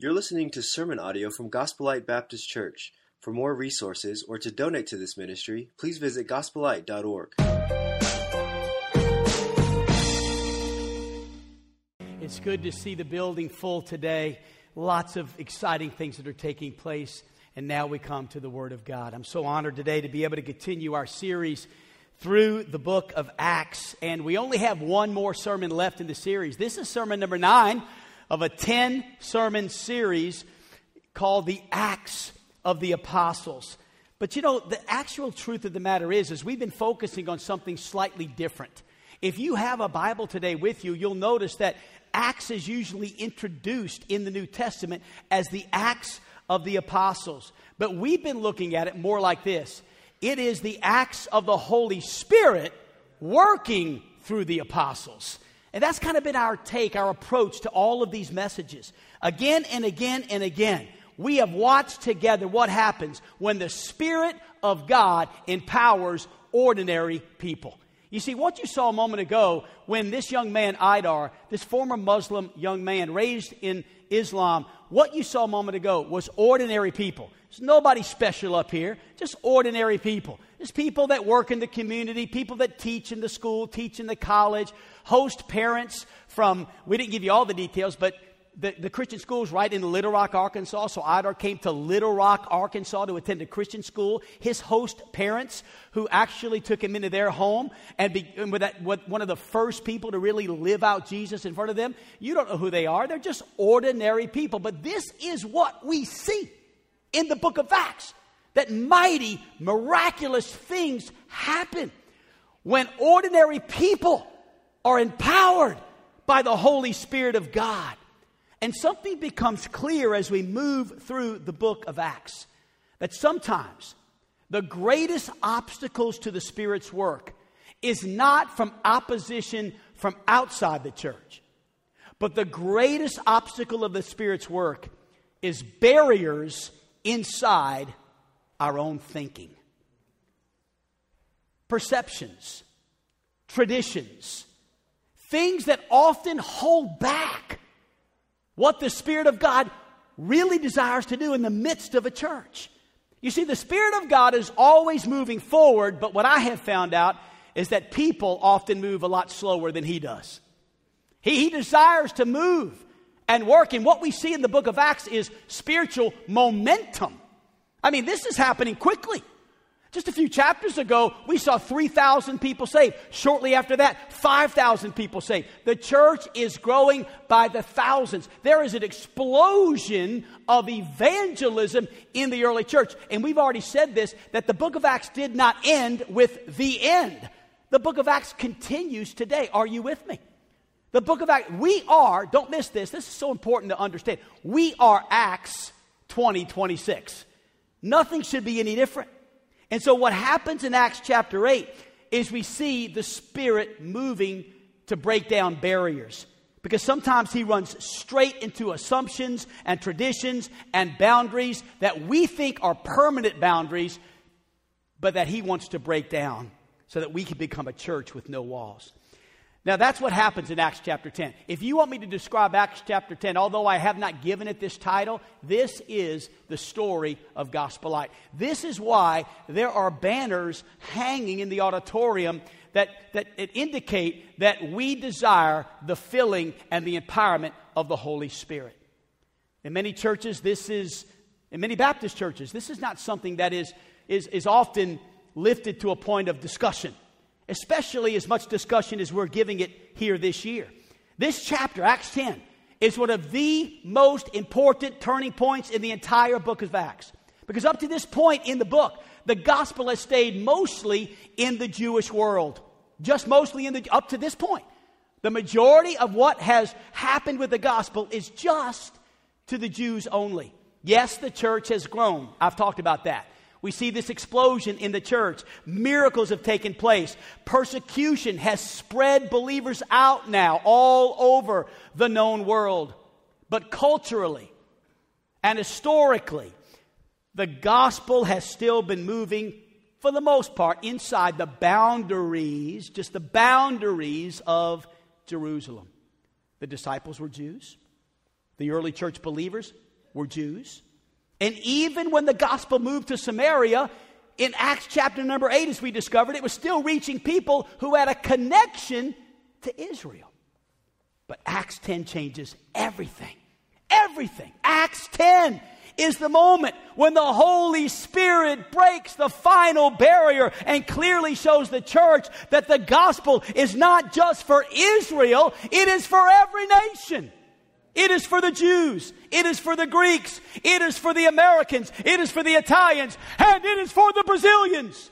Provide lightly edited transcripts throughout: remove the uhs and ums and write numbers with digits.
You're listening to sermon audio from Gospel Light Baptist Church. For more resources or to donate to this ministry, please visit gospellight.org. It's good to see the building full today. Lots of exciting things that are taking place. And now we come to the Word of God. I'm so honored today to be able to continue our series through the book of Acts. And we only have one more sermon left in the series. This is sermon number 9 of a 10-sermon series called the Acts of the Apostles. But you know, the actual truth of the matter is we've been focusing on something slightly different. If you have a Bible today with you, you'll notice that Acts is usually introduced in the New Testament as the Acts of the Apostles. But we've been looking at it more like this. It is the Acts of the Holy Spirit working through the apostles. And that's kind of been our take, our approach to all of these messages. Again and again and again, we have watched together what happens when the Spirit of God empowers ordinary people. You see, what you saw a moment ago when this young man, Idar, this former Muslim young man raised in Islam, what you saw a moment ago was ordinary people. There's nobody special up here, just ordinary people. There's people that work in the community, people that teach in the school, teach in the college, host parents from, we didn't give you all the details, but the Christian school is right in Little Rock, Arkansas. So Idar came to Little Rock, Arkansas to attend a Christian school. His host parents, who actually took him into their home and one of the first people to really live out Jesus in front of them. You don't know who they are. They're just ordinary people. But this is what we see in the book of Acts. That mighty, miraculous things happen when ordinary people are empowered by the Holy Spirit of God. And something becomes clear as we move through the book of Acts, that sometimes the greatest obstacles to the Spirit's work is not from opposition from outside the church, but the greatest obstacle of the Spirit's work is barriers inside our own thinking. Perceptions, traditions, things that often hold back what the Spirit of God really desires to do in the midst of a church. You see, the Spirit of God is always moving forward, but what I have found out is that people often move a lot slower than He does. He desires to move and work, and what we see in the book of Acts is spiritual momentum. I mean, this is happening quickly. Just a few chapters ago, we saw 3,000 people saved. Shortly after that, 5,000 people saved. The church is growing by the thousands. There is an explosion of evangelism in the early church. And we've already said this, that the book of Acts did not end with the end. The book of Acts continues today. Are you with me? The book of Acts, we are, don't miss this, this is so important to understand. We are Acts 2026. Nothing should be any different. And so what happens in Acts chapter 8 is we see the Spirit moving to break down barriers. Because sometimes He runs straight into assumptions and traditions and boundaries that we think are permanent boundaries, but that He wants to break down so that we can become a church with no walls. Now that's what happens in Acts chapter 10. If you want me to describe Acts chapter 10, although I have not given it this title, this is the story of Gospel Light. This is why there are banners hanging in the auditorium that indicate that we desire the filling and the empowerment of the Holy Spirit. In many churches, in many Baptist churches, this is not something that is often lifted to a point of discussion. Especially as much discussion as we're giving it here this year. This chapter, Acts 10, is one of the most important turning points in the entire book of Acts. Because up to this point in the book, the gospel has stayed mostly in the Jewish world. Just mostly up to this point. The majority of what has happened with the gospel is just to the Jews only. Yes, the church has grown. I've talked about that. We see this explosion in the church. Miracles have taken place. Persecution has spread believers out now all over the known world. But culturally and historically, the gospel has still been moving, for the most part, inside the boundaries, just the boundaries of Jerusalem. The disciples were Jews. The early church believers, were Jews. And even when the gospel moved to Samaria, in Acts chapter number 8, as we discovered, it was still reaching people who had a connection to Israel. But Acts 10 changes everything. Everything. Acts 10 is the moment when the Holy Spirit breaks the final barrier and clearly shows the church that the gospel is not just for Israel, it is for every nation. It is for the Jews. It is for the Greeks. It is for the Americans. It is for the Italians. And it is for the Brazilians.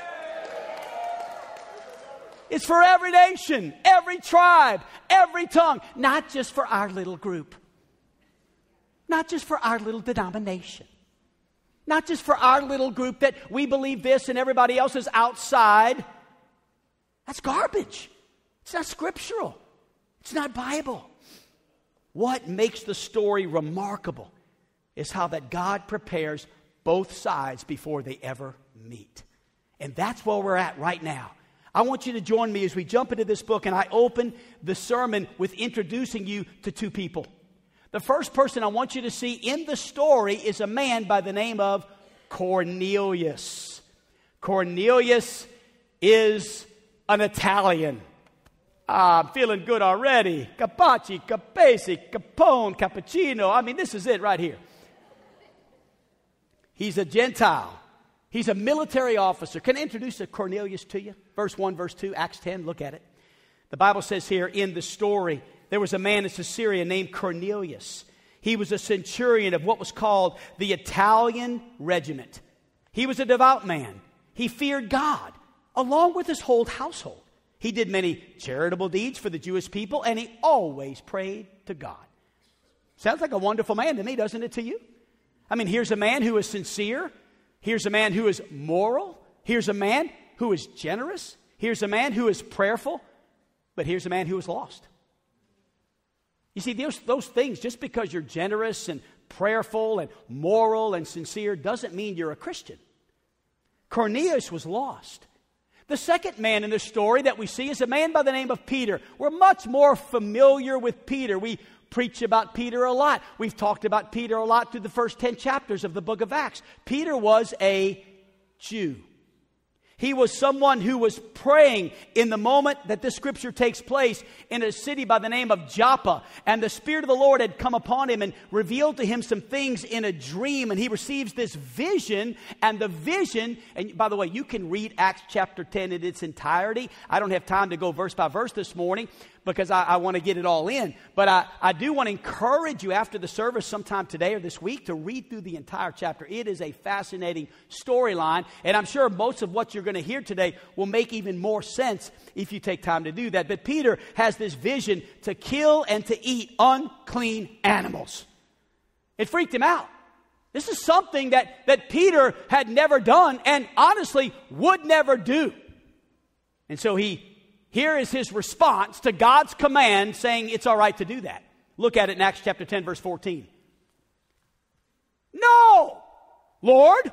It's for every nation, every tribe, every tongue. Not just for our little group. Not just for our little denomination. Not just for our little group that we believe this and everybody else is outside. That's garbage. It's not scriptural. It's not Bible. What makes the story remarkable is how that God prepares both sides before they ever meet. And that's where we're at right now. I want you to join me as we jump into this book, and I open the sermon with introducing you to two people. The first person I want you to see in the story is a man by the name of Cornelius. Cornelius is an Italian. I'm feeling good already. Capaci, Capesi, Capone, Cappuccino. I mean, this is it right here. He's a Gentile. He's a military officer. Can I introduce Cornelius to you? Verse 1, verse 2, Acts 10, look at it. The Bible says here in the story, there was a man in Caesarea named Cornelius. He was a centurion of what was called the Italian regiment. He was a devout man. He feared God, along with his whole household. He did many charitable deeds for the Jewish people, and he always prayed to God. Sounds like a wonderful man to me, doesn't it to you? I mean, here's a man who is sincere. Here's a man who is moral. Here's a man who is generous. Here's a man who is prayerful. But here's a man who is lost. You see, those things, just because you're generous and prayerful and moral and sincere, doesn't mean you're a Christian. Cornelius was lost. The second man in the story that we see is a man by the name of Peter. We're much more familiar with Peter. We preach about Peter a lot. We've talked about Peter a lot through the first 10 chapters of the book of Acts. Peter was a Jew. He was someone who was praying in the moment that this scripture takes place in a city by the name of Joppa. And the Spirit of the Lord had come upon him and revealed to him some things in a dream. And he receives this vision. And the vision, and by the way, you can read Acts chapter 10 in its entirety. I don't have time to go verse by verse this morning, because I want to get it all in. But I do want to encourage you after the service sometime today or this week to read through the entire chapter. It is a fascinating storyline. And I'm sure most of what you're going to hear today will make even more sense if you take time to do that. But Peter has this vision to kill and to eat unclean animals. It freaked him out. This is something that Peter had never done and honestly would never do. And so here is his response to God's command saying it's all right to do that. Look at it in Acts chapter 10, verse 14. No, Lord.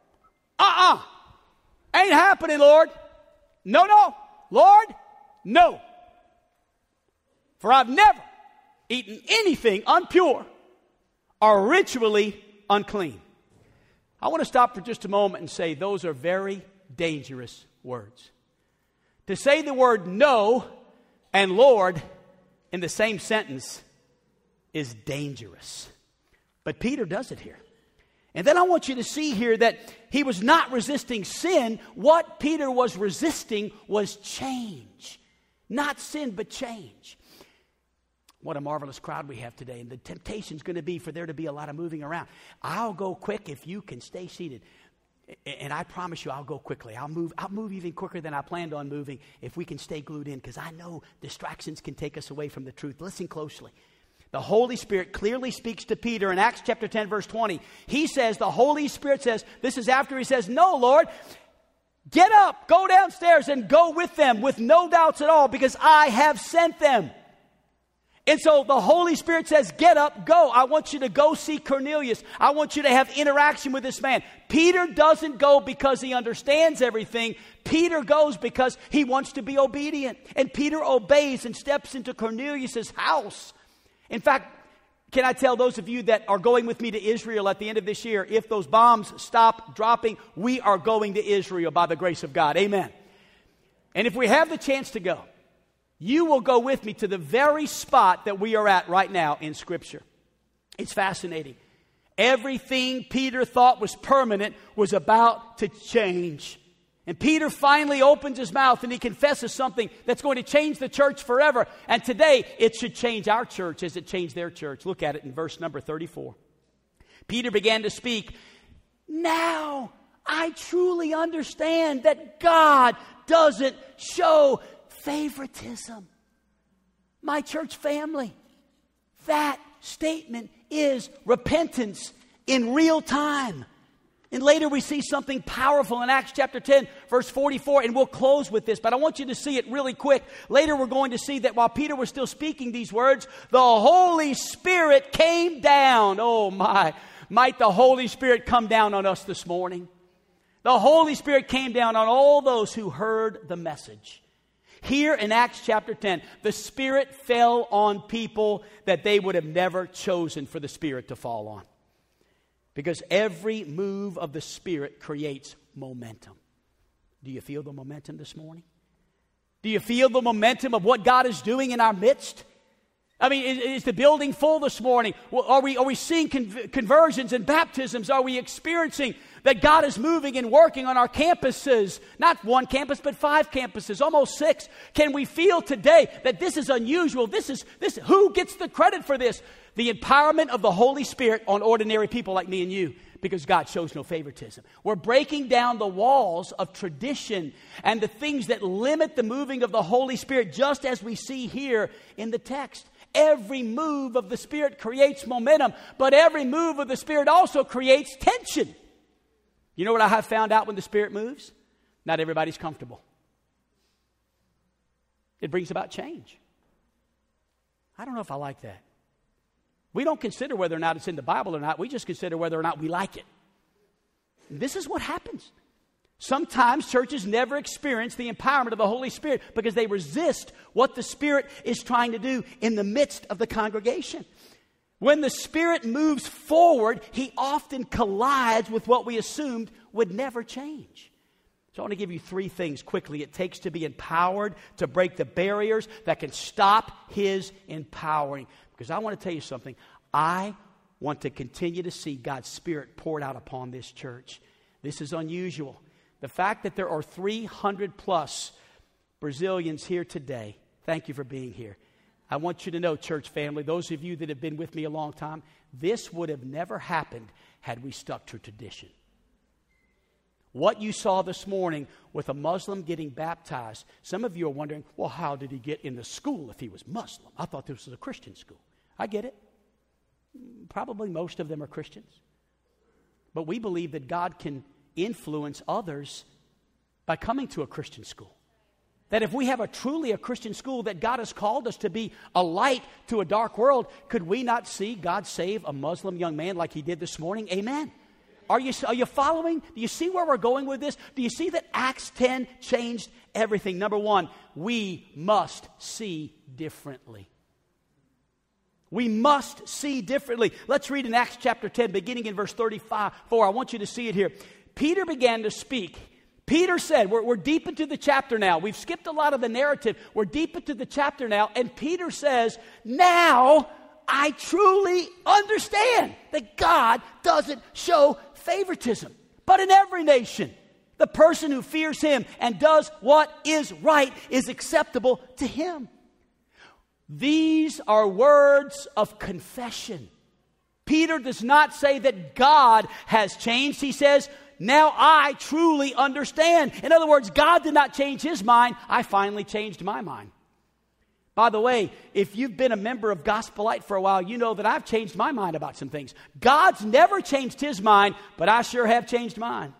Ain't happening, Lord. No, Lord, no. For I've never eaten anything impure or ritually unclean. I want to stop for just a moment and say those are very dangerous words. To say the word no and Lord in the same sentence is dangerous. But Peter does it here. And then I want you to see here that he was not resisting sin. What Peter was resisting was change. Not sin, but change. What a marvelous crowd we have today. And the temptation is going to be for there to be a lot of moving around. I'll go quick if you can stay seated. And I promise you I'll go quickly. I'll move even quicker than I planned on moving if we can stay glued in, because I know distractions can take us away from the truth. Listen closely. The Holy Spirit clearly speaks to Peter in Acts chapter 10, verse 20. He says, the Holy Spirit says, this is after he says, no, Lord, get up, go downstairs and go with them with no doubts at all, because I have sent them. And so the Holy Spirit says, get up, go. I want you to go see Cornelius. I want you to have interaction with this man. Peter doesn't go because he understands everything. Peter goes because he wants to be obedient. And Peter obeys and steps into Cornelius' house. In fact, Can I tell those of you that are going with me to Israel at the end of this year, if those bombs stop dropping, we are going to Israel by the grace of God. Amen. And if we have the chance to go, you will go with me to the very spot that we are at right now in Scripture. It's fascinating. Everything Peter thought was permanent was about to change. And Peter finally opens his mouth and he confesses something that's going to change the church forever. And today, it should change our church as it changed their church. Look at it in verse number 34. Peter began to speak, "Now I truly understand that God doesn't show favoritism." My church family, that statement is repentance in real time. And later we see something powerful in Acts chapter 10, verse 44, and we'll close with this, but I want you to see it really quick. Later we're going to see that while Peter was still speaking these words, the Holy Spirit came down. Oh my, might the Holy Spirit come down on us this morning. The Holy Spirit came down on all those who heard the message. Here in Acts chapter 10, the Spirit fell on people that they would have never chosen for the Spirit to fall on. Because every move of the Spirit creates momentum. Do you feel the momentum this morning? Do you feel the momentum of what God is doing in our midst? I mean, is the building full this morning? Are we seeing conversions and baptisms? Are we experiencing that God is moving and working on our campuses? Not one campus, but 5 campuses, almost 6. Can we feel today that this is unusual? This who gets the credit for this? The empowerment of the Holy Spirit on ordinary people like me and you, because God shows no favoritism. We're breaking down the walls of tradition and the things that limit the moving of the Holy Spirit, just as we see here in the text. Every move of the Spirit creates momentum, but every move of the Spirit also creates tension. You know what I have found out when the Spirit moves? Not everybody's comfortable. It brings about change. I don't know if I like that. We don't consider whether or not it's in the Bible or not. We just consider whether or not we like it. This is what happens. Sometimes churches never experience the empowerment of the Holy Spirit because they resist what the Spirit is trying to do in the midst of the congregation. When the Spirit moves forward, He often collides with what we assumed would never change. So I want to give you 3 things quickly it takes to be empowered, to break the barriers that can stop His empowering. Because I want to tell you something. I want to continue to see God's Spirit poured out upon this church. This is unusual. The fact that there are 300 plus Brazilians here today, thank you for being here. I want you to know, church family, those of you that have been with me a long time, this would have never happened had we stuck to tradition. What you saw this morning with a Muslim getting baptized, some of you are wondering, well, how did he get in the school if he was Muslim? I thought this was a Christian school. I get it. Probably most of them are Christians. But we believe that God can influence others by coming to a Christian school. That if we have truly a Christian school, that God has called us to be a light to a dark world, could we not see God save a Muslim young man like He did this morning? Amen. Are you following? Do you see where we're going with this? Do you see that Acts 10 changed everything? Number 1, we must see differently. We must see differently. Let's read in Acts chapter 10, beginning in verse 35. I want you to see it here. Peter began to speak. Peter said, we're deep into the chapter now. We've skipped a lot of the narrative. We're deep into the chapter now. And Peter says, now I truly understand that God doesn't show favoritism, but in every nation, the person who fears Him and does what is right is acceptable to Him. These are words of confession. Peter does not say that God has changed. He says, now I truly understand. In other words, God did not change His mind. I finally changed my mind. By the way, if you've been a member of Gospel Light for a while, you know that I've changed my mind about some things. God's never changed His mind, but I sure have changed mine.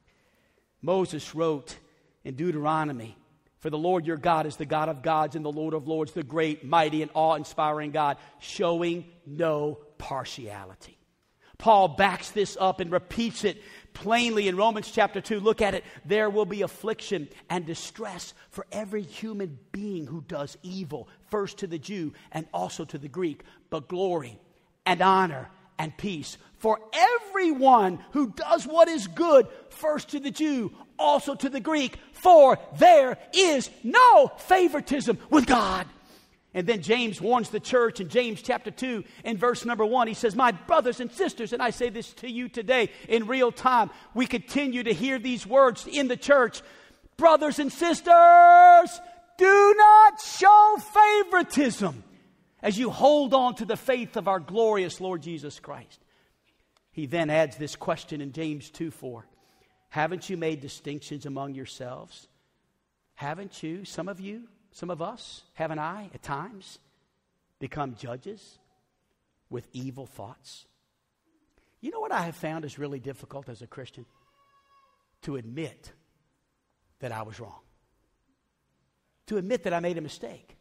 Moses wrote in Deuteronomy, for the Lord your God is the God of gods and the Lord of lords, the great, mighty, and awe-inspiring God, showing no partiality. Paul backs this up and repeats it plainly in Romans chapter 2. Look at it. There will be affliction and distress for every human being who does evil, first to the Jew and also to the Greek, but glory and honor and peace for everyone who does what is good, first to the Jew, also to the Greek, for there is no favoritism with God. And then James warns the church in James chapter 2 and verse number 1. He says, my brothers and sisters, and I say this to you today in real time, we continue to hear these words in the church. Brothers and sisters, do not show favoritism as you hold on to the faith of our glorious Lord Jesus Christ. He then adds this question in James 2:4. Haven't you made distinctions among yourselves? Haven't you, some of us, haven't I, at times, become judges with evil thoughts? You know what I have found is really difficult as a Christian? To admit that I was wrong. To admit that I made a mistake.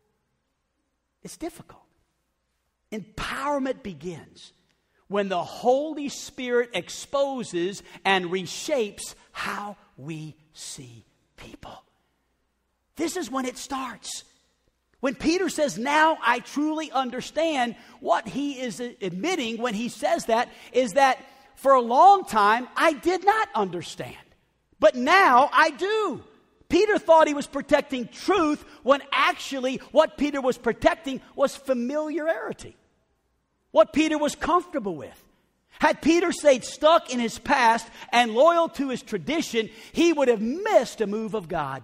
It's difficult. Empowerment begins when the Holy Spirit exposes and reshapes how we see people. This is when it starts. When Peter says, now I truly understand, what he is admitting when he says that is that for a long time I did not understand. But now I do. Peter thought he was protecting truth when actually what Peter was protecting was familiarity. What Peter was comfortable with. Had Peter stayed stuck in his past and loyal to his tradition, he would have missed a move of God.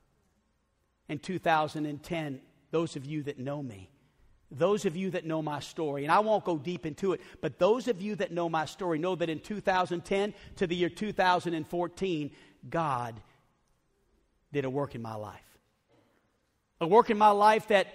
In 2010, those of you that know me, those of you that know my story, and I won't go deep into it, but those of you that know my story know that in 2010 to the year 2014, God did a work in my life. A work in my life that,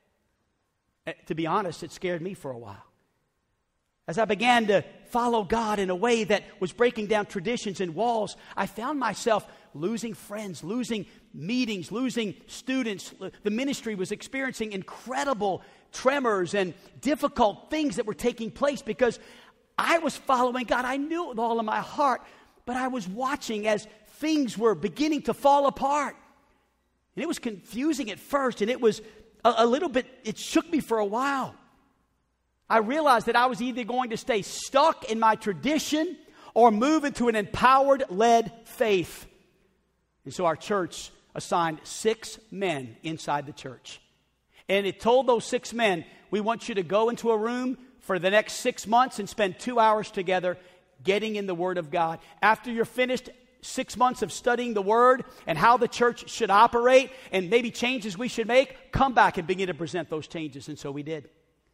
to be honest, it scared me for a while. As I began to follow God in a way that was breaking down traditions and walls, I found myself losing friends, losing meetings, losing students. The ministry was experiencing incredible tremors and difficult things that were taking place because I was following God. I knew it with all of my heart, but I was watching as things were beginning to fall apart. And it was confusing at first, and it was a little bit, it shook me for a while. I realized that I was either going to stay stuck in my tradition or move into an empowered-led faith. And so our church assigned 6 men inside the church. And it told those 6 men, we want you to go into a room for the next 6 months and spend 2 hours together getting in the Word of God. After you're finished 6 months of studying the Word and how the church should operate and maybe changes we should make, come back and begin to present those changes. And so we did.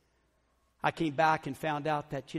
I came back and found out that,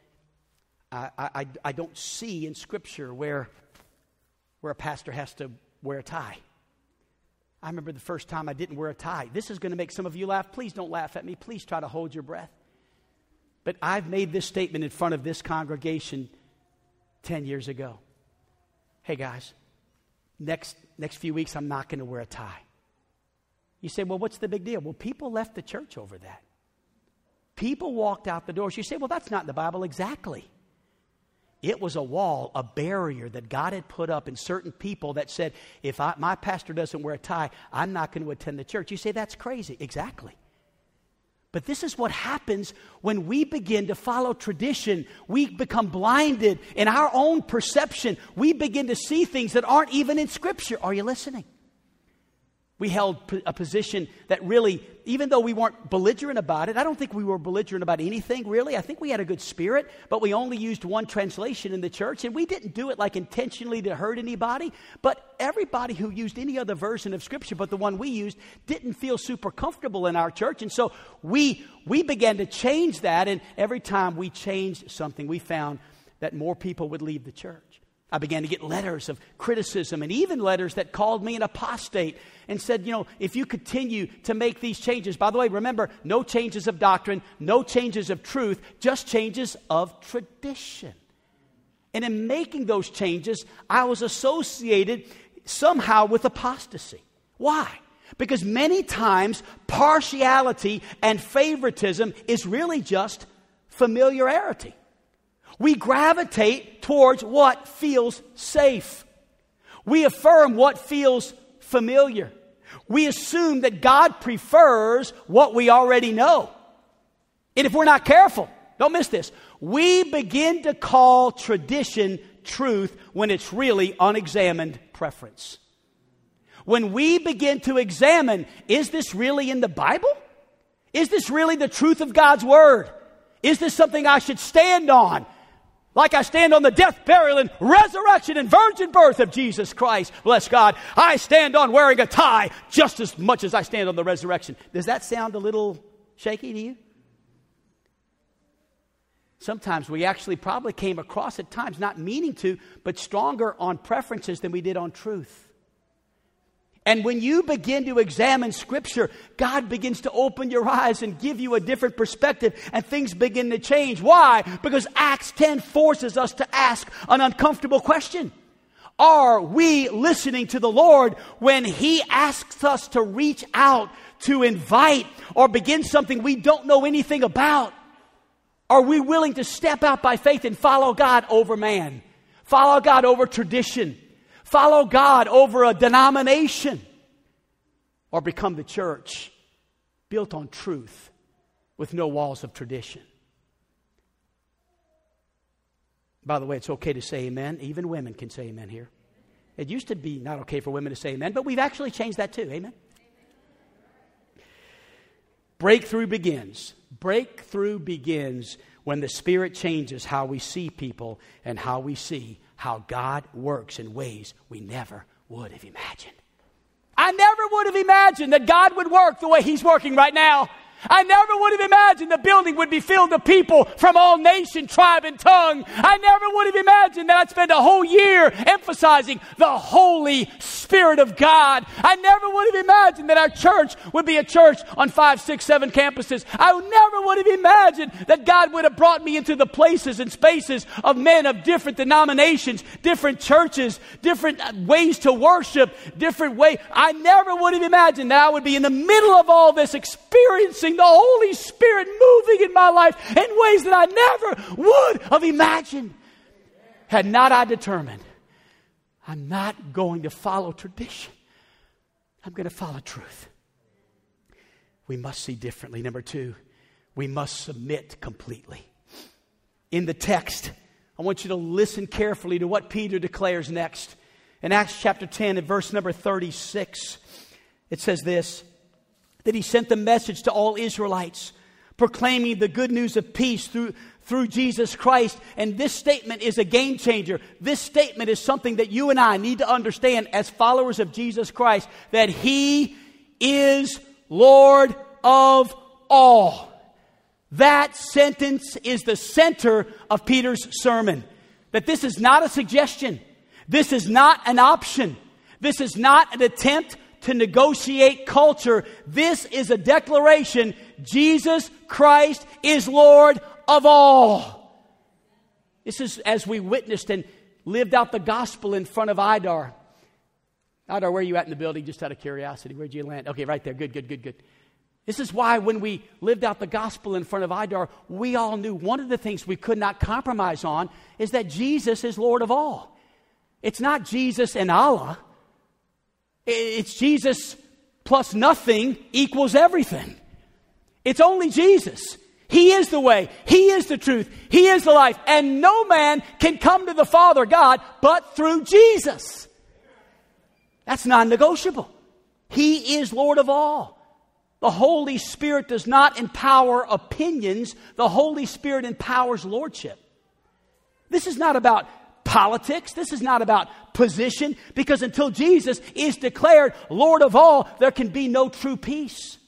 I don't see in Scripture where a pastor has to wear a tie. I remember the first time I didn't wear a tie. This is going to make some of you laugh. Please don't laugh at me. Please try to hold your breath. But I've made this statement in front of this congregation 10 years ago. Hey guys, next few weeks I'm not going to wear a tie. You say, well, what's the big deal? Well, people left the church over that. People walked out the doors. You say, well, that's not in the Bible. Exactly. It was a wall, a barrier that God had put up in certain people that said, if my pastor doesn't wear a tie, I'm not going to attend the church. You say, that's crazy. Exactly. But this is what happens when we begin to follow tradition. We become blinded in our own perception. We begin to see things that aren't even in Scripture. Are you listening? We held a position that really, even though we weren't belligerent about it, I don't think we were belligerent about anything, really. I think we had a good spirit, but we only used one translation in the church, and we didn't do it like intentionally to hurt anybody. But everybody who used any other version of Scripture but the one we used didn't feel super comfortable in our church. And so we began to change that, and every time we changed something, we found that more people would leave the church. I began to get letters of criticism and even letters that called me an apostate and said, if you continue to make these changes, by the way, remember, no changes of doctrine, no changes of truth, just changes of tradition. And in making those changes, I was associated somehow with apostasy. Why? Because many times partiality and favoritism is really just familiarity. We gravitate towards what feels safe. We affirm what feels familiar. We assume that God prefers what we already know. And if we're not careful, Don't miss this. We begin to call tradition truth when it's really unexamined preference. When we begin to examine, is this really in the Bible? Is this really the truth of God's Word? Is this something I should stand on? Like I stand on the death, burial, and resurrection and virgin birth of Jesus Christ. Bless God. I stand on wearing a tie just as much as I stand on the resurrection. Does that sound a little shaky to you? Sometimes we actually probably came across at times, not meaning to, but stronger on preferences than we did on truth. And when you begin to examine Scripture, God begins to open your eyes and give you a different perspective, and things begin to change. Why? Because Acts 10 forces us to ask an uncomfortable question. Are we listening to the Lord when He asks us to reach out, to invite, or begin something we don't know anything about? Are we willing to step out by faith and follow God over man? Follow God over tradition? Follow God over a denomination? Or become the church built on truth with no walls of tradition? By the way, it's okay to say amen. Even women can say amen here. It used to be not okay for women to say amen, but we've actually changed that too. Amen? Breakthrough begins. Breakthrough begins when the Spirit changes how we see people and how we see how God works in ways we never would have imagined. I never would have imagined that God would work the way He's working right now. I never would have imagined the building would be filled with people from all nation, tribe, and tongue. I never would have imagined that I'd spend a whole year emphasizing the Holy Spirit of God. I never would have imagined that our church would be a church on 5, 6, 7 campuses. I never would have imagined that God would have brought me into the places and spaces of men of different denominations, different churches, different ways to worship, different ways. I never would have imagined that I would be in the middle of all this experiencing the Holy Spirit moving in my life in ways that I never would have imagined. Had not I determined, I'm not going to follow tradition. I'm going to follow truth. We must see differently. Number 2, we must submit completely. In the text, I want you to listen carefully to what Peter declares next. In Acts chapter 10 and verse number 36, it says this, that he sent the message to all Israelites, proclaiming the good news of peace through Jesus Christ. And this statement is a game changer. This statement is something that you and I need to understand as followers of Jesus Christ, that He is Lord of all. That sentence is the center of Peter's sermon. That this is not a suggestion. This is not an option. This is not an attempt to negotiate culture. This is a declaration. Jesus Christ is Lord of all. This is as we witnessed and lived out the gospel in front of Idar. Idar, where are you at in the building? Just out of curiosity. Where'd you land? Okay, right there. Good. This is why when we lived out the gospel in front of Idar, we all knew one of the things we could not compromise on is that Jesus is Lord of all. It's not Jesus and Allah. It's Jesus plus nothing equals everything. It's only Jesus. He is the way. He is the truth. He is the life. And no man can come to the Father God but through Jesus. That's non-negotiable. He is Lord of all. The Holy Spirit does not empower opinions. The Holy Spirit empowers lordship. This is not about politics. This is not about position, because until Jesus is declared Lord of all, there can be no true peace.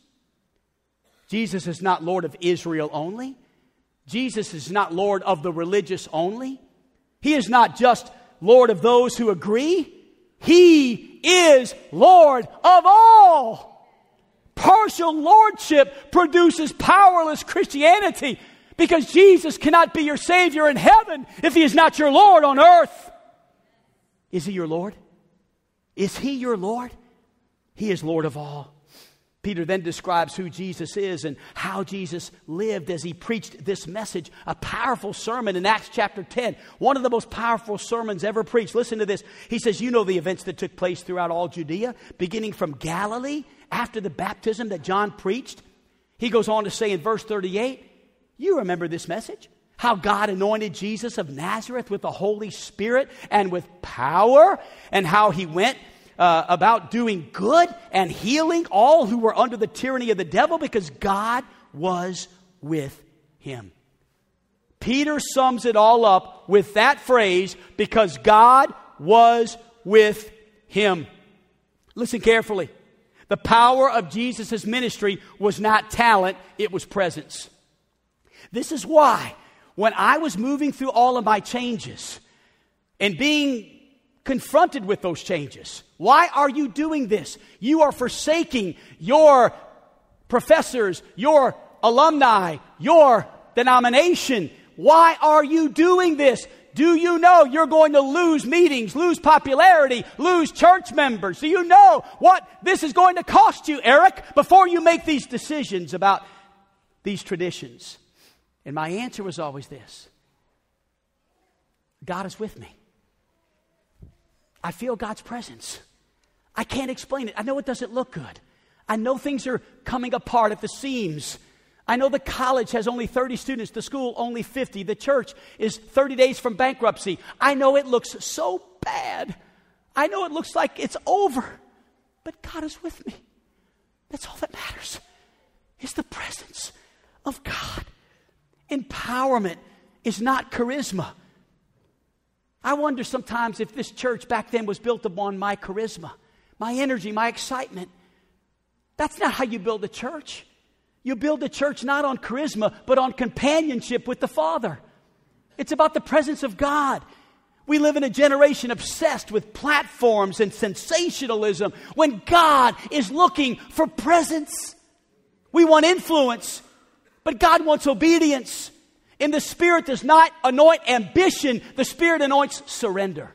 Jesus is not Lord of Israel only. Jesus is not Lord of the religious only. He is not just Lord of those who agree. He is Lord of all. Partial lordship produces powerless Christianity, because Jesus cannot be your Savior in heaven if He is not your Lord on earth. Is He your Lord? Is He your Lord? He is Lord of all. Peter then describes who Jesus is and how Jesus lived as He preached this message. A powerful sermon in Acts chapter 10. One of the most powerful sermons ever preached. Listen to this. He says, you know the events that took place throughout all Judea, beginning from Galilee after the baptism that John preached. He goes on to say in verse 38, You remember this message? How God anointed Jesus of Nazareth with the Holy Spirit and with power, and how he went about doing good and healing all who were under the tyranny of the devil because God was with him. Peter sums it all up with that phrase, because God was with him. Listen carefully. The power of Jesus' ministry was not talent, it was presence. This is why, when I was moving through all of my changes and being confronted with those changes, why are you doing this? You are forsaking your professors, your alumni, your denomination. Why are you doing this? Do you know you're going to lose meetings, lose popularity, lose church members? Do you know what this is going to cost you, Eric, before you make these decisions about these traditions? And my answer was always this: God is with me. I feel God's presence. I can't explain it. I know it doesn't look good. I know things are coming apart at the seams. I know the college has only 30 students, the school only 50. The church is 30 days from bankruptcy. I know it looks so bad. I know it looks like it's over. But God is with me. That's all that matters, is the presence of God. Empowerment is not charisma. I wonder sometimes if this church back then was built upon my charisma, my energy, my excitement. That's not how you build a church. You build a church not on charisma, but on companionship with the Father. It's about the presence of God. We live in a generation obsessed with platforms and sensationalism when God is looking for presence. We want influence, but God wants obedience. And the Spirit does not anoint ambition. The Spirit anoints surrender.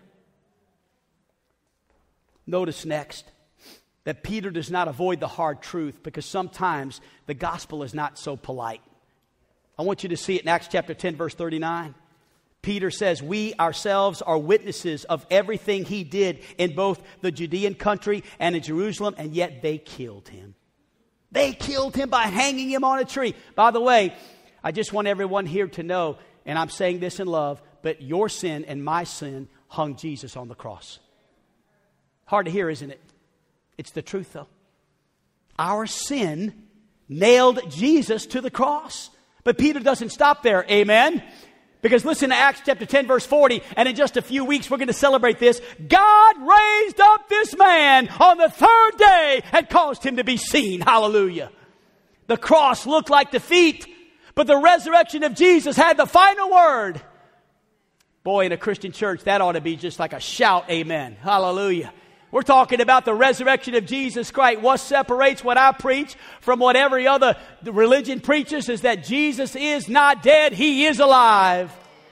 Notice next that Peter does not avoid the hard truth, because sometimes the gospel is not so polite. I want you to see it in Acts chapter 10, verse 39. Peter says, we ourselves are witnesses of everything he did in both the Judean country and in Jerusalem, and yet they killed him. They killed him by hanging him on a tree. By the way, I just want everyone here to know, and I'm saying this in love, but your sin and my sin hung Jesus on the cross. Hard to hear, isn't it? It's the truth, though. Our sin nailed Jesus to the cross. But Peter doesn't stop there, amen? Because listen to Acts chapter 10, verse 40, and in just a few weeks we're going to celebrate this. God raised up this man on the third day and caused him to be seen. Hallelujah. The cross looked like defeat, but the resurrection of Jesus had the final word. Boy, in a Christian church, that ought to be just like a shout, amen. Hallelujah. We're talking about the resurrection of Jesus Christ. What separates what I preach from what every other religion preaches is that Jesus is not dead. He is alive.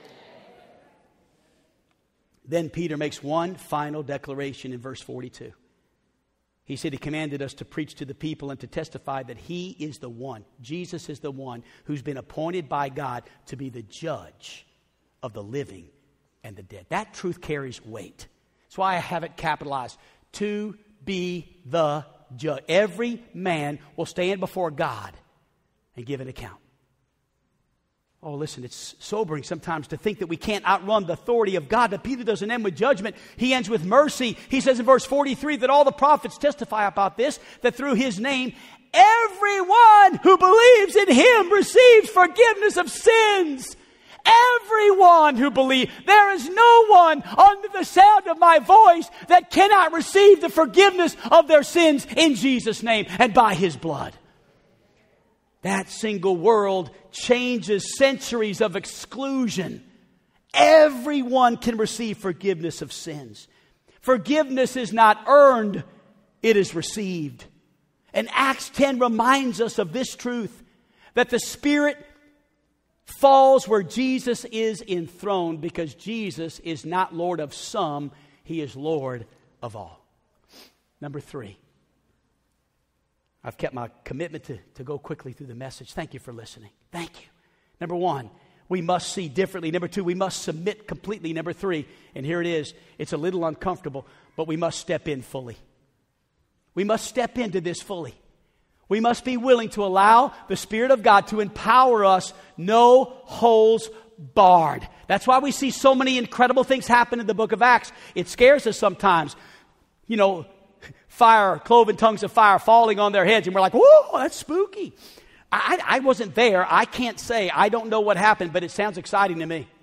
Then Peter makes one final declaration in verse 42. He said he commanded us to preach to the people and to testify that he is the one, Jesus is the one who's been appointed by God to be the judge of the living and the dead. That truth carries weight. That's why I have it capitalized. To be the judge. Every man will stand before God and give an account. Oh, listen, it's sobering sometimes to think that we can't outrun the authority of God. But Peter doesn't end with judgment. He ends with mercy. He says in verse 43 that all the prophets testify about this, that through his name, everyone who believes in him receives forgiveness of sins. Everyone who believes. There is no one under the sound of my voice that cannot receive the forgiveness of their sins in Jesus' name and by his blood. That single word changes centuries of exclusion. Everyone can receive forgiveness of sins. Forgiveness is not earned, it is received. And Acts 10 reminds us of this truth, that the Spirit falls where Jesus is enthroned, because Jesus is not Lord of some, he is Lord of all. Number 3. I've kept my commitment to go quickly through the message. Thank you for listening. Thank you. Number 1, we must see differently. Number 2, we must submit completely. Number 3, and here it is. It's a little uncomfortable, but we must step in fully. We must step into this fully. We must be willing to allow the Spirit of God to empower us, no holes barred. That's why we see so many incredible things happen in the book of Acts. It scares us sometimes. You know, fire, cloven tongues of fire falling on their heads, and we're like, whoa, that's spooky. I wasn't there. I can't say. I don't know what happened, but it sounds exciting to me.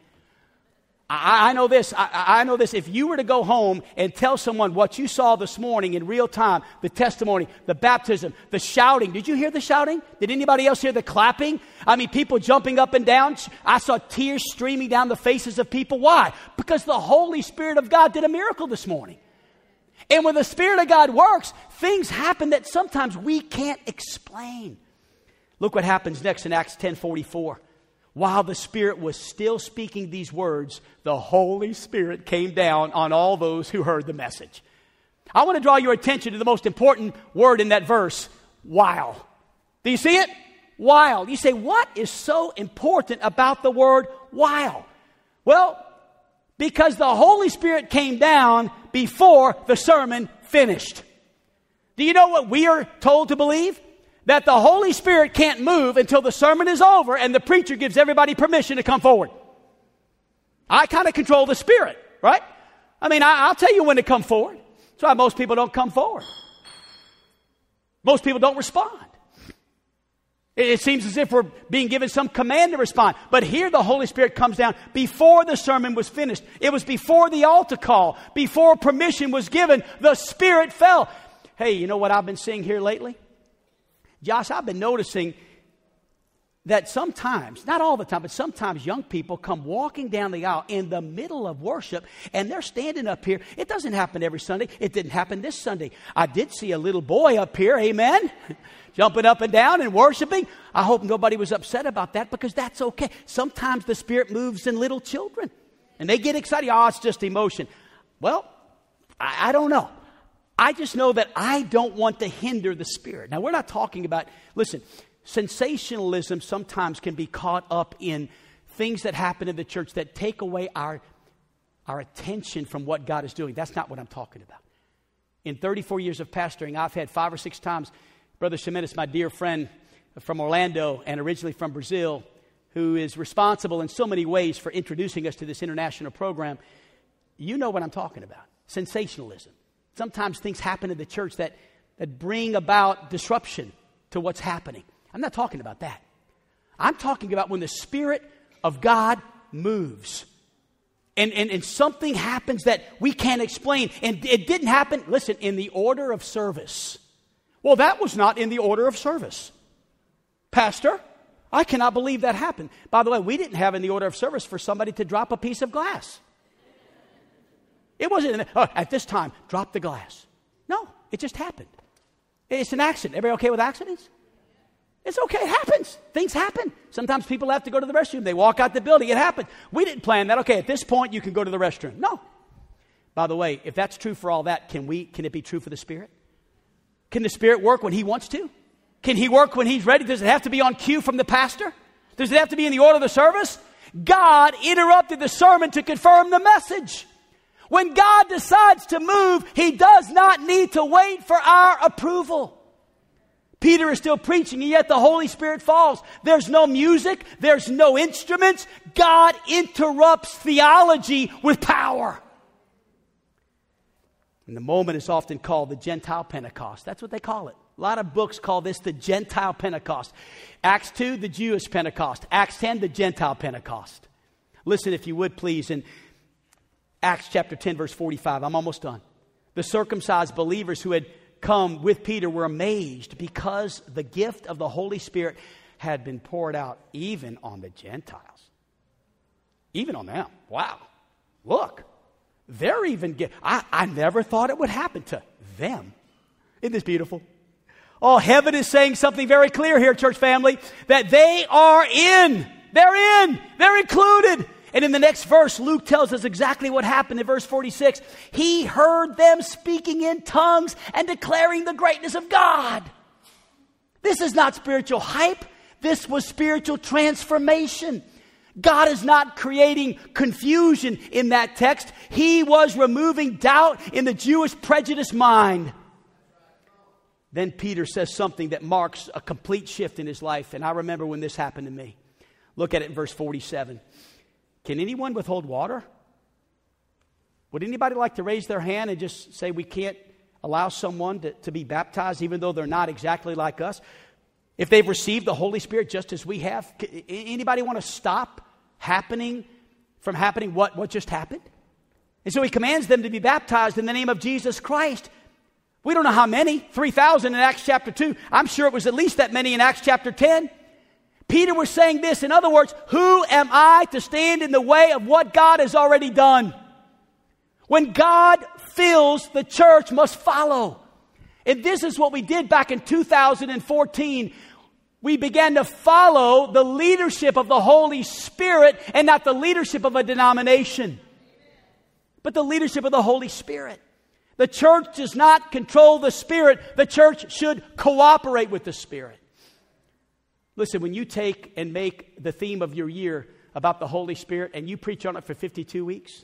I know this. I know this. If you were to go home and tell someone what you saw this morning in real time, the testimony, the baptism, the shouting. Did you hear the shouting? Did anybody else hear the clapping? I mean, people jumping up and down. I saw tears streaming down the faces of people. Why? Because the Holy Spirit of God did a miracle this morning. And when the Spirit of God works, things happen that sometimes we can't explain. Look what happens next in Acts 10:44. While the Spirit was still speaking these words, the Holy Spirit came down on all those who heard the message. I want to draw your attention to the most important word in that verse, while. Do you see it? While. You say, what is so important about the word while? Well, because the Holy Spirit came down before the sermon finished. Do you know what we are told to believe? That the Holy Spirit can't move until the sermon is over and the preacher gives everybody permission to come forward. I kind of control the Spirit, right? I mean, I'll tell you when to come forward. That's why most people don't come forward. Most people don't respond. It seems as if we're being given some command to respond. But here the Holy Spirit comes down before the sermon was finished. It was before the altar call, before permission was given. The Spirit fell. Hey, you know what I've been seeing here lately? Josh, I've been noticing that sometimes, not all the time, but sometimes young people come walking down the aisle in the middle of worship and they're standing up here. It doesn't happen every Sunday. It didn't happen this Sunday. I did see a little boy up here, amen, jumping up and down and worshiping. I hope nobody was upset about that because that's okay. Sometimes the Spirit moves in little children and they get excited. Oh, it's just emotion. Well, I don't know. I just know that I don't want to hinder the Spirit. Now, we're not talking about, listen, sensationalism sometimes can be caught up in things that happen in the church that take away our attention from what God is doing. That's not what I'm talking about. In 34 years of pastoring, I've had 5 or 6 times, Brother Ximenes, my dear friend from Orlando and originally from Brazil, who is responsible in so many ways for introducing us to this international program. You know what I'm talking about. Sensationalism. Sometimes things happen in the church that bring about disruption to what's happening. I'm not talking about that. I'm talking about when the Spirit of God moves. And something happens that we can't explain. And it didn't happen, listen, in the order of service. Well, that was not in the order of service. Pastor, I cannot believe that happened. By the way, we didn't have in the order of service for somebody to drop a piece of glass. It wasn't, at this time, drop the glass. No, it just happened. It's an accident. Everybody okay with accidents? It's okay. It happens. Things happen. Sometimes people have to go to the restroom. They walk out the building. It happens. We didn't plan that. Okay, at this point, you can go to the restroom. No. By the way, if that's true for all that, can it be true for the Spirit? Can the Spirit work when He wants to? Can He work when He's ready? Does it have to be on cue from the pastor? Does it have to be in the order of the service? God interrupted the sermon to confirm the message. When God decides to move, He does not need to wait for our approval. Peter is still preaching, and yet the Holy Spirit falls. There's no music. There's no instruments. God interrupts theology with power. And the moment is often called the Gentile Pentecost. That's what they call it. A lot of books call this the Gentile Pentecost. Acts 2, the Jewish Pentecost. Acts 10, the Gentile Pentecost. Listen, if you would, please, in Acts chapter 10, verse 45. I'm almost done. The circumcised believers who had come with Peter were amazed because the gift of the Holy Spirit had been poured out even on the Gentiles. Even on them. Wow. Look. They're even I never thought it would happen to them. Isn't this beautiful? Oh, heaven is saying something very clear here, church family, that they are in. They're in. They're included. And in the next verse, Luke tells us exactly what happened in verse 46. He heard them speaking in tongues and declaring the greatness of God. This is not spiritual hype. This was spiritual transformation. God is not creating confusion in that text. He was removing doubt in the Jewish prejudiced mind. then Peter says something that marks a complete shift in his life. And I remember when this happened to me. Look at it in verse 47. Can anyone withhold water? Would anybody like to raise their hand and just say we can't allow someone to be baptized even though they're not exactly like us? If they've received the Holy Spirit just as we have, anybody want to stop from happening what just happened? And so he commands them to be baptized in the name of Jesus Christ. We don't know how many, 3,000 in Acts chapter 2. I'm sure it was at least that many in Acts chapter 10. Peter was saying this, in other words, who am I to stand in the way of what God has already done? When God fills, the church must follow. And this is what we did back in 2014. We began to follow the leadership of the Holy Spirit and not the leadership of a denomination, but the leadership of the Holy Spirit. The church does not control the Spirit. The church should cooperate with the Spirit. Listen, when you take and make the theme of your year about the Holy Spirit and you preach on it for 52 weeks,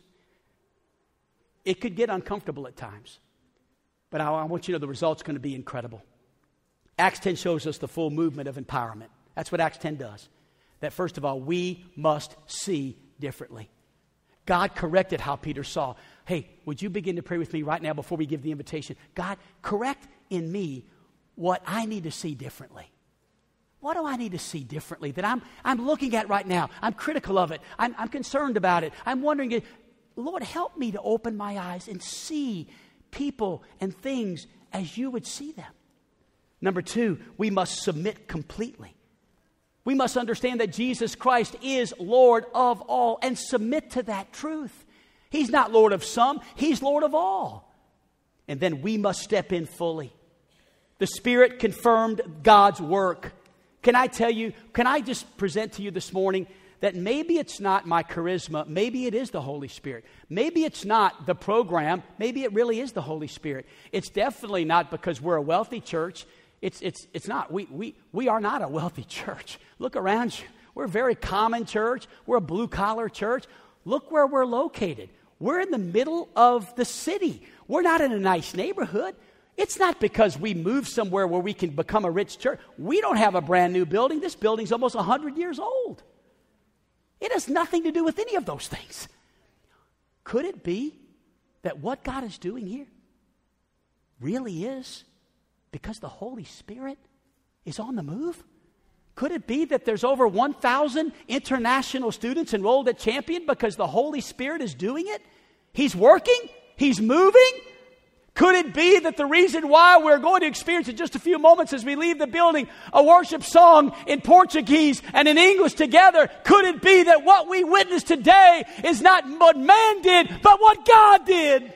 it could get uncomfortable at times. But I want you to know the result's going to be incredible. Acts 10 shows us the full movement of empowerment. That's what Acts 10 does. That first of all, we must see differently. God corrected how Peter saw. Hey, would you begin to pray with me right now before we give the invitation? God, correct in me what I need to see differently. What do I need to see differently that I'm looking at right now? I'm critical of it. I'm concerned about it. I'm wondering, Lord, help me to open my eyes and see people and things as you would see them. Number 2, we must submit completely. We must understand that Jesus Christ is Lord of all and submit to that truth. He's not Lord of some, He's Lord of all. And then we must step in fully. The Spirit confirmed God's work. Can I tell you, can I just present to you this morning that maybe it's not my charisma, maybe it is the Holy Spirit. Maybe it's not the program, maybe it really is the Holy Spirit. It's definitely not because we're a wealthy church. It's not. We are not a wealthy church. Look around you. We're a very common church. We're a blue-collar church. Look where we're located. We're in the middle of the city. We're not in a nice neighborhood. It's not because we moved somewhere where we can become a rich church. We don't have a brand new building. This building's almost 100 years old. It has nothing to do with any of those things. Could it be that what God is doing here really is because the Holy Spirit is on the move? Could it be that there's over 1,000 international students enrolled at Champion because the Holy Spirit is doing it? He's working? He's moving? Could it be that the reason why we're going to experience in just a few moments as we leave the building a worship song in Portuguese and in English together, could it be that what we witness today is not what man did, but what God did?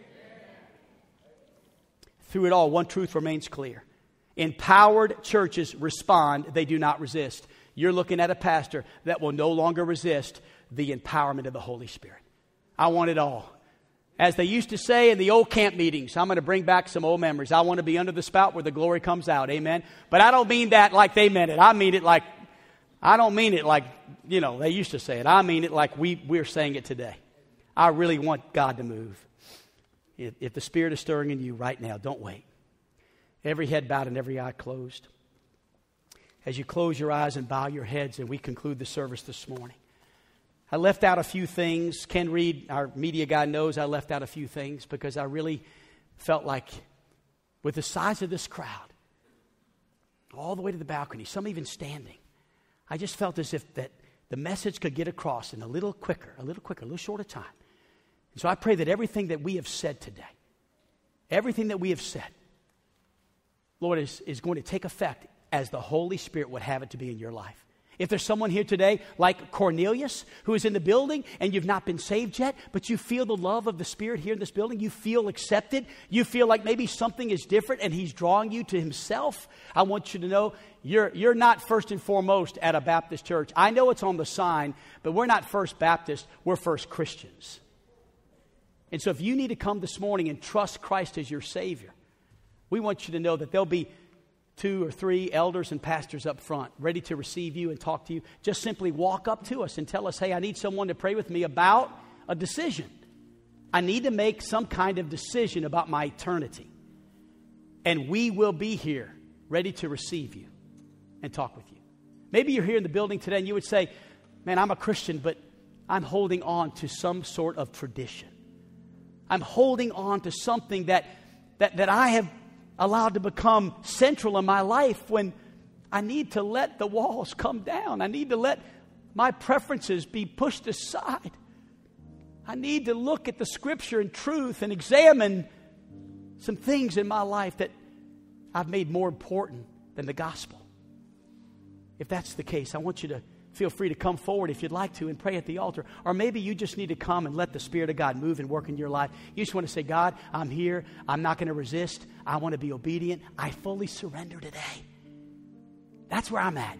Through it all, one truth remains clear. Empowered churches respond, they do not resist. You're looking at a pastor that will no longer resist the empowerment of the Holy Spirit. I want it all. As they used to say in the old camp meetings, I'm going to bring back some old memories. I want to be under the spout where the glory comes out. Amen. But I don't mean that like they meant it. I mean it like, I don't mean it like, they used to say it. I mean it like we're saying it today. I really want God to move. If the Spirit is stirring in you right now, don't wait. Every head bowed and every eye closed. As you close your eyes and bow your heads and we conclude the service this morning, I left out a few things. Ken Reed, our media guy, knows I left out a few things because I really felt like with the size of this crowd, all the way to the balcony, some even standing, I just felt as if that the message could get across in a little quicker, a little shorter time. And so I pray that everything that we have said today, everything that we have said, Lord, is going to take effect as the Holy Spirit would have it to be in your life. If there's someone here today like Cornelius who is in the building and you've not been saved yet, but you feel the love of the Spirit here in this building, you feel accepted, you feel like maybe something is different and He's drawing you to Himself, I want you to know you're not first and foremost at a Baptist church. I know it's on the sign, but we're not First Baptist, we're First Christians. And so if you need to come this morning and trust Christ as your Savior, we want you to know that there'll be 2 or 3 elders and pastors up front ready to receive you and talk to you. Just simply walk up to us and tell us, hey, I need someone to pray with me about a decision. I need to make some kind of decision about my eternity. And we will be here ready to receive you and talk with you. Maybe you're here in the building today and you would say, man, I'm a Christian, but I'm holding on to some sort of tradition. I'm holding on to something that I have allowed to become central in my life when I need to let the walls come down. I need to let my preferences be pushed aside. I need to look at the Scripture and truth and examine some things in my life that I've made more important than the gospel. If that's the case, I want you to feel free to come forward if you'd like to and pray at the altar. Or maybe you just need to come and let the Spirit of God move and work in your life. You just want to say, God, I'm here. I'm not going to resist. I want to be obedient. I fully surrender today. That's where I'm at.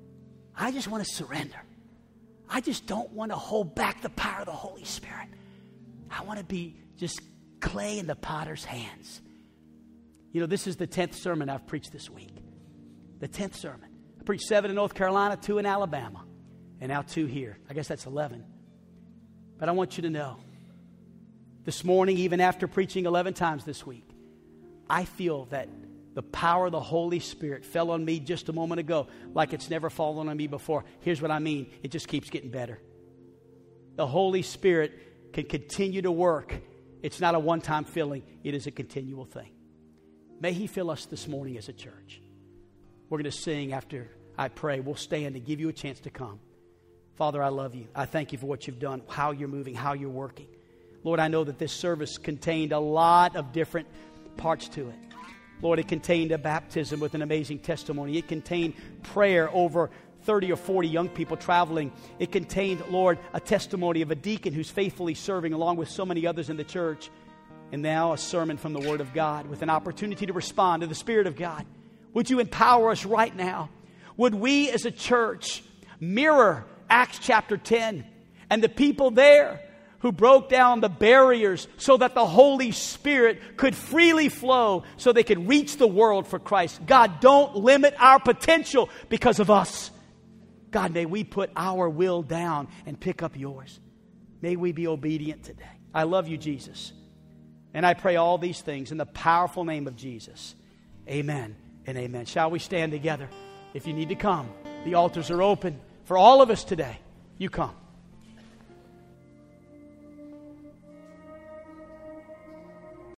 I just want to surrender. I just don't want to hold back the power of the Holy Spirit. I want to be just clay in the potter's hands. You know, this is the 10th sermon I've preached this week. The 10th sermon. I preached 7 in North Carolina, 2 in Alabama, and now 2 here. I guess that's 11. But I want you to know, this morning, even after preaching 11 times this week, I feel that the power of the Holy Spirit fell on me just a moment ago like it's never fallen on me before. Here's what I mean. It just keeps getting better. The Holy Spirit can continue to work. It's not a one-time filling. It is a continual thing. May He fill us this morning as a church. We're going to sing after I pray. We'll stand and give you a chance to come. Father, I love you. I thank you for what you've done, how you're moving, how you're working. Lord, I know that this service contained a lot of different parts to it. Lord, it contained a baptism with an amazing testimony. It contained prayer over 30 or 40 young people traveling. It contained, Lord, a testimony of a deacon who's faithfully serving along with so many others in the church. And now a sermon from the Word of God with an opportunity to respond to the Spirit of God. Would you empower us right now? Would we as a church mirror Acts chapter 10 and the people there who broke down the barriers so that the Holy Spirit could freely flow so they could reach the world for Christ? God, don't limit our potential because of us. God, may we put our will down and pick up yours. May we be obedient today. I love you, Jesus. And I pray all these things in the powerful name of Jesus. Amen and amen. Shall we stand together? If you need to come, the altars are open for all of us today. You come.